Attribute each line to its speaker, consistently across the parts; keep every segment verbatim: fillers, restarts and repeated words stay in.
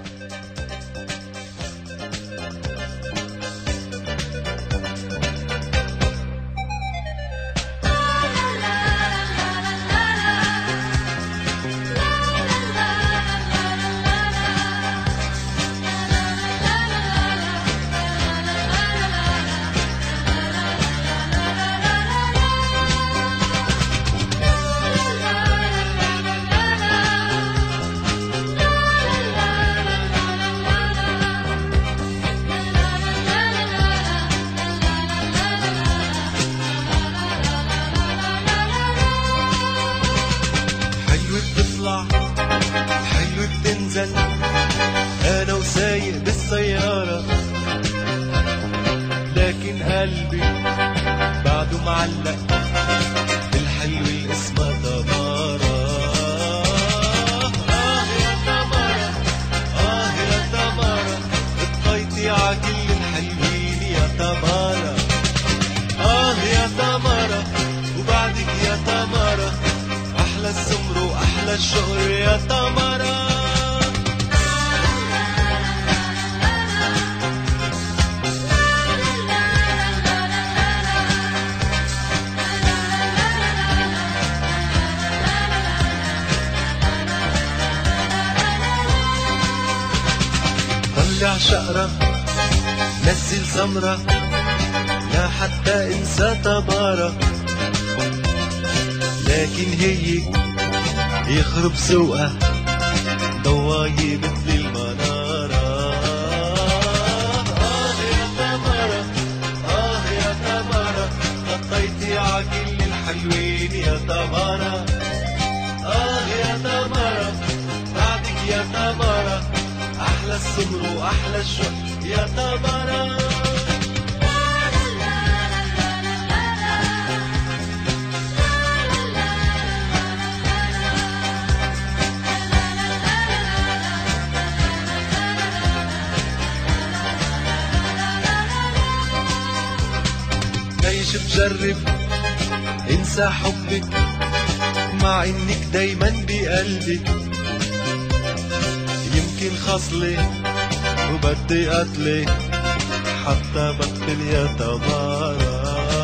Speaker 1: حلو بتنزل انا وسايق بالسيارة، لكن قلبي بعده معلق بالحلو اللي اسمها تمارا. اه يا تمارا، اه يا تمارا، بتقيطي عكل الحلوين يا تمارا. اه يا تمارا، وبعدك يا تمارا أحلى السمر وأحلى الشهر يا تمارا. طلع شقرة نزل زمرة، لا حتى انسى تمارا، لكن هي يخرب سوقها ضوايا مثل المنارة. آه يا تمارا، آه يا تمارا، غطيتي عكل الحلوين يا تمارا. آه يا تمارا، بعدك يا تمارا أحلى السمر وأحلى الشوق يا تمارا. ليش بجرب انسى حبك مع انك دايما بقلبي، يمكن خصلي وبدي قتلي حتى بقتل يا تمارا.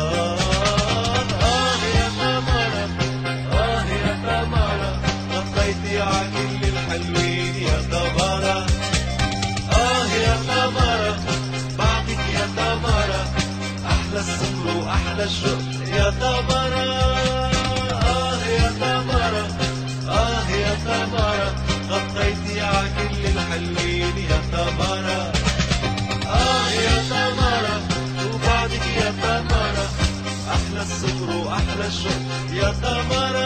Speaker 1: آه يا تمارا، آه يا تمارا، غطيتي عكل الحلوين يا تمارا. آه يا تمارا، بعدك يا تمارا أحلى السمر وأحلى الشوق يا تمارا. آه يا تمارا، آه يا تمارا، غطيتي عكل الحلوين يا تمارا. آه يا تمارا، وبعدك يا تمارا أحلى السمر وأحلى الشوق يا تمارا.